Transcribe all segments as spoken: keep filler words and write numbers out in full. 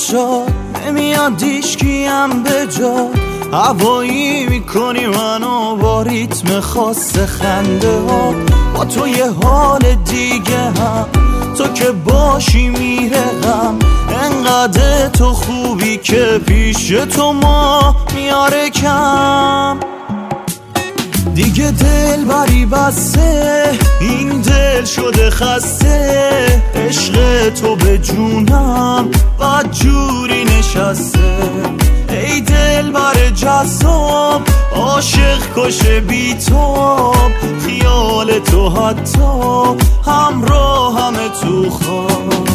چشات نمیاد هیچکیم به جا، هوایی میکنی منو با ریتم خاص خنده ها. با تو یه حال دیگه هم، تو که باشی میره غم، انقدر تو خوبی که پیش تو ما میاره کم. دیگه دل بری بسته، این دل شده خسته، عشق تو به جونم بد جوری نشسته. ای دل بر جذاب، عاشق کشه بی تاب، خیال تو حتی همراه همه تو خواب.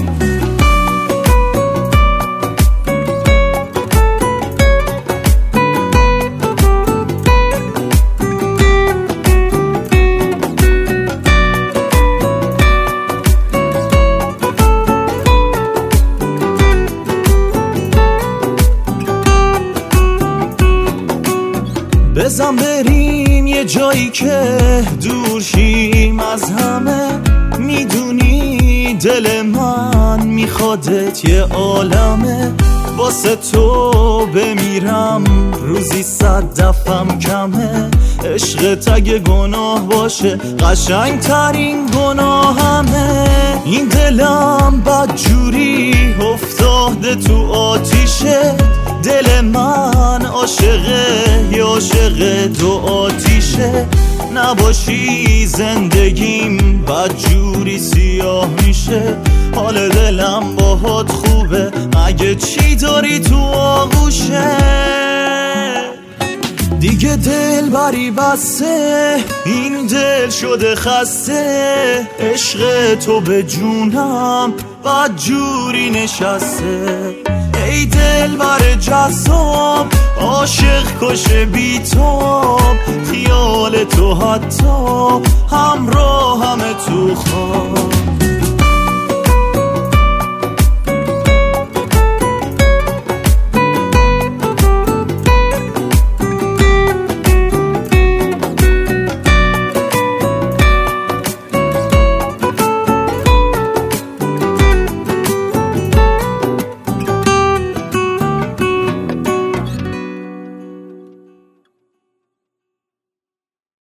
بزن بریم یه جایی که دور شیم از همه، میدونی دل من میخوادت یه عالمه. واسه تو بمیرم روزی صد دفعم کمه، عشقت اگه گناه باشه قشنگ ترین گناه همه. این دلم بد جوری افتاده تو آتیشه، دل من عاشقه یا عاشق دو آتیشه. نباشی زندگیم بد جوری سیاه میشه، حال دلم باهات خوبه مگه چی داری تو آغوشه. دیگه دل بری بسته، این دل شده خسته، عشق تو به جونم بد جوری نشسته. ای دل بر جذاب، عاشق کشه بی تاب، خیال تو حتی همراه همه تو خواب.